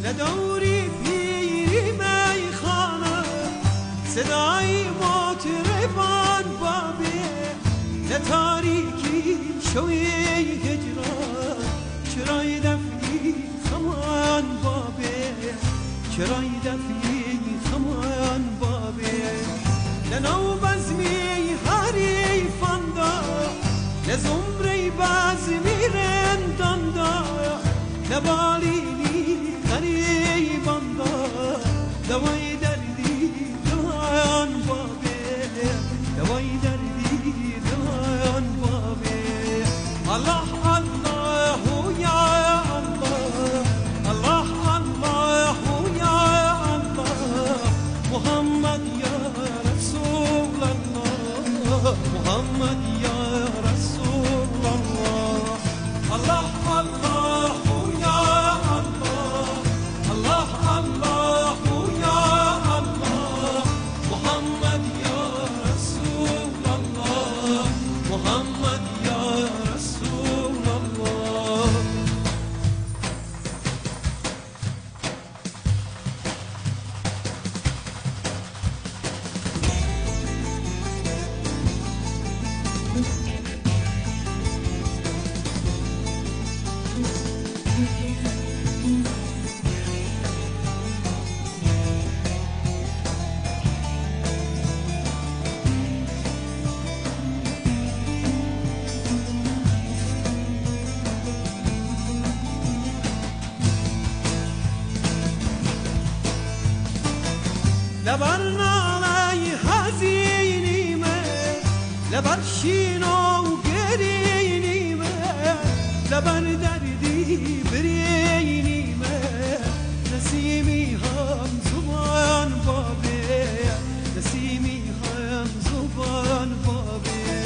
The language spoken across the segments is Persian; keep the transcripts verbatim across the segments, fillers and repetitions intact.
نداری پیری میخانه صدای مطربان بابه نتاریکی شوی هجران چرای دفی خمان بابه چرای دفی خمان بابه لنو بزمی حریفان دا لزمری بزمی رندان دا نبالینی غریبان دا دوای دردی دلان بابه دوای دردی دلان بابه الله الله یا الله الله الله یا الله محمد یا رسول الله محمد یا رسول الله الله الله لبر نالی حزینیمه لبر شینو گرینیمه لبر دردی برینیمه نسیمی هم زبان بابه نسیمی هم زبان بابه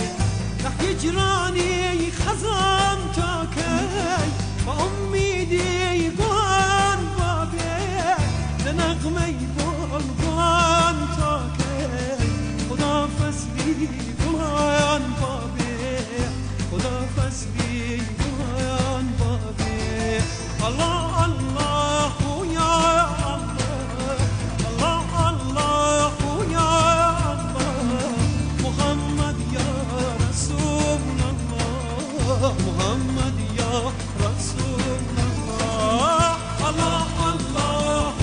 هجرانی خزان تا کی با امیدی بان بابه نغمه قلبان تا که خدا فصلی گلان بابه خدا فصلی گلان بابه الله الله یا الله الله الله یا الله محمد یا رسول الله محمد یا رسول الله الله الله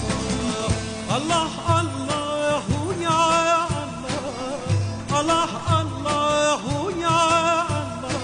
Allah Allah ya Allah Allah